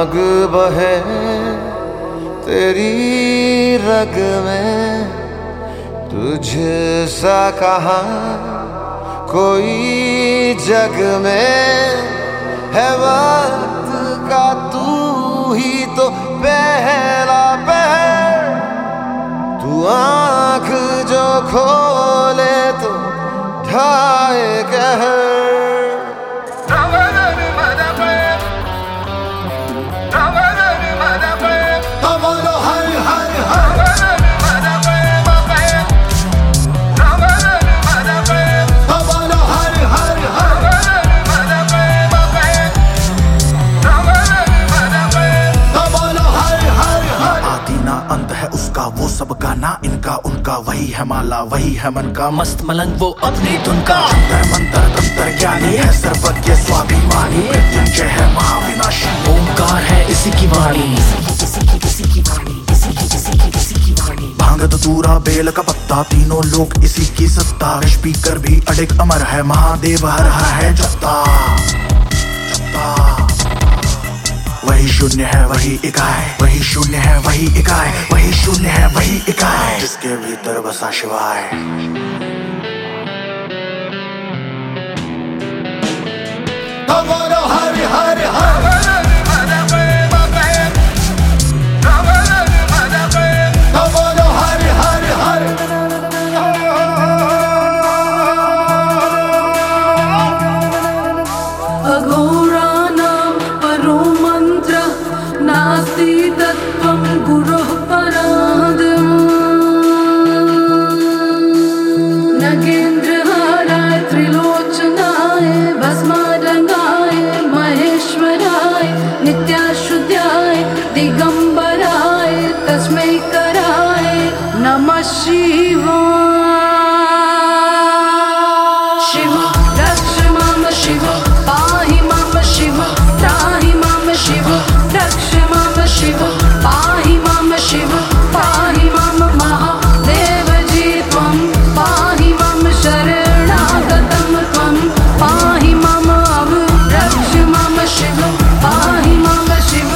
आग बहे तेरी रग में, तुझसा कहाँ कोई जग में है। वक्त का तू ही तो पहला पहर, तू आँख जो खोले तो ढाए कहर। वो सबका ना इनका उनका, वही है माला वही है मन का मस्त मलंग, वो अपनी धुन का अंतर मंत्र तंत्र ज्ञानी है, सर्वज्ञ स्वाभिमानी, मृत्युंजय है महाविनाशी, ओंकार है इसी की वाणी, भांग धतूरा बेल का पत्ता तीनों लोग इसी की सत्ता, स्पीकर भी अडिग अमर है, महादेव हर हर है जपता। वही शून्य है वही इकाई, वही शून्य है वही इकाई, वही शून्य है वही इकाई, जिसके भीतर बसा शिवाय। तो बोलो हर हर हर, तो बोलो हर हर हर। नास्ति तत्त्वं गुरोः पराद्, नगेन्द्रहाराय त्रिलोचनाय भस्मारंगाय महेश्वराय नित्याशुद्धाय दिगंबराय तस्मै कराय नमः शिवाय। शिव रक्ष मां शिव, पाहि मां शिव, त्राहि मां शिव, रक्ष मां शिव, पाहि मां शिव, पाहि मां महादेव जी त्वं, पाहि मां शरणागतं त्वं, पाहि मां रक्ष मां शिव, पाहि मां शिव।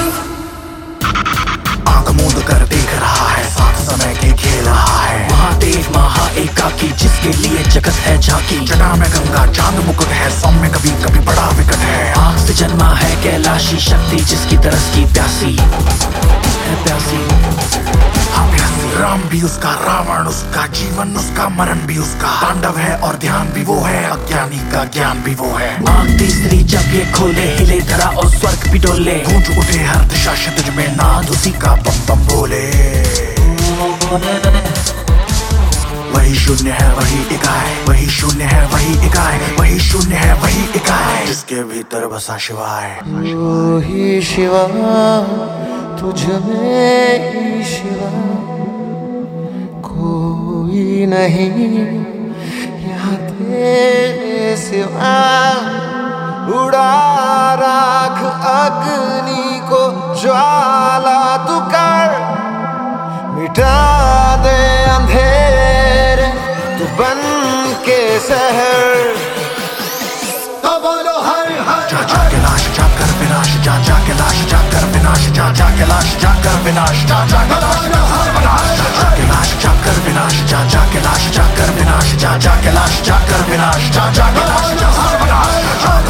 आंख मूंद कर देख रहा है, साथ समय के खेल रहा है, महादेव महा एकाकी, जिसके लिए जगत है झांकी, जटा में गंगा चांद मुकुट है, सौम्य कभी कभी बड़ा विकट है, आग से जन्मा है कैलाशी, शक्ति जिसकी तरस की प्यासी है प्यासी। हाँ प्यासी। राम भी उसका, रावण उसका, जीवन उसका, मरण भी उसका, तांडव है और ध्यान भी वो है, अज्ञानी का ज्ञान भी वो है। आंख तीसरी जब ये खोले, हिले धरा और स्वर्ग भी डोले, गूंज उठे हर दिशा क्षितिज में, नाद उसी का बम बम बोले। वही शून्य है वही इकाई, वही शून्य है वही इकाई, वही शून्य है वही इकाई, जिसके भीतर बसा शिवाय। तू ही शिवा, तुझ में ही शिवा, कोई नहीं यहाँ तेरे सिवा। उड़ा राख अग्नि को ज्वाला तू कर, मिटा दे अंधेरे तू बन के शहर। तो बोलो हर हर, जा जा के लाश जा कर विनाश, जा जा के लाश जा कर विनाश, जा जा के लाश जा कर विनाश, जा जा के लाश जा कर विनाश, जा जा के लाश जा कर विनाश, जा जा के लाश जा कर विनाश, जा जा के लाश जा कर विनाश, जा जा के लाश जा कर विनाश।